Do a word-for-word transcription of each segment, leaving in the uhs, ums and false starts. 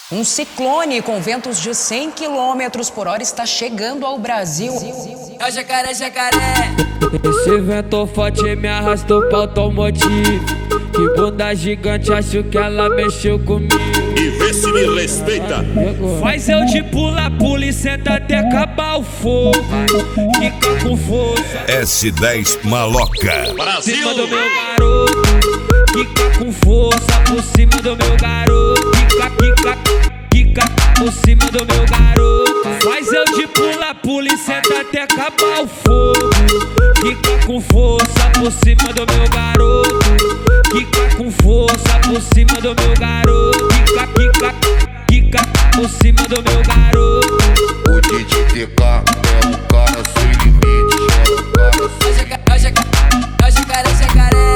Um ciclone com ventos de cem quilômetros por hora está chegando ao Brasil. É o jacaré, jacaré. Esse vento forte me arrastou pra automotivo. Que bunda gigante, acho que ela mexeu comigo. E vê se me respeita. Faz eu de pula, pula e senta até acabar o fogo. Fica com força. S dez Maloca. Brasil. Cima do meu garoto. Fica com força por cima do meu garoto. Fica, fica, fica por cima do meu garoto. Faz eu de pula, pula e senta até acabar o fogo. Fica com força por cima do meu garoto. Fica com força por cima do meu garoto. Fica, fica, fica por cima do meu garoto. O D J T K é o cara sem limite. É o cara sem limite. É o jacaré, é o jacaré, jacaré.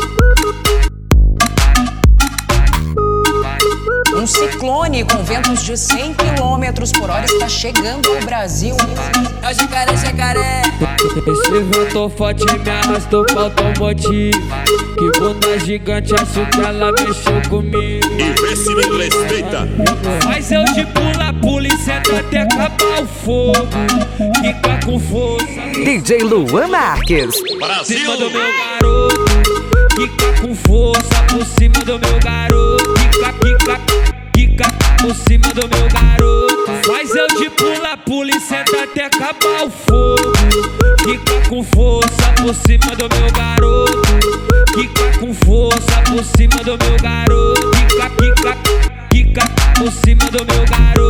Um ciclone com ventos de cem quilômetros por hora está chegando ao Brasil. É o jacaré, jacaré. Esse vento forte me arrastou pra automotivo. Que bunda gigante, acho que ela mexeu comigo. E vê se me respeita. Faz eu de pula, pula e senta até acabar o fogo. Fica com força. D J Luan Marques. Brasil. Cima do meu garoto. Fica com força por cima do meu garoto. Fica, fica, fica por cima do meu garoto. Faz eu de pula, pula e senta até acabar o fogo. Fica com força por cima do meu garoto. Fica com força por cima do meu garoto. Fica, fica, fica por cima do meu garoto.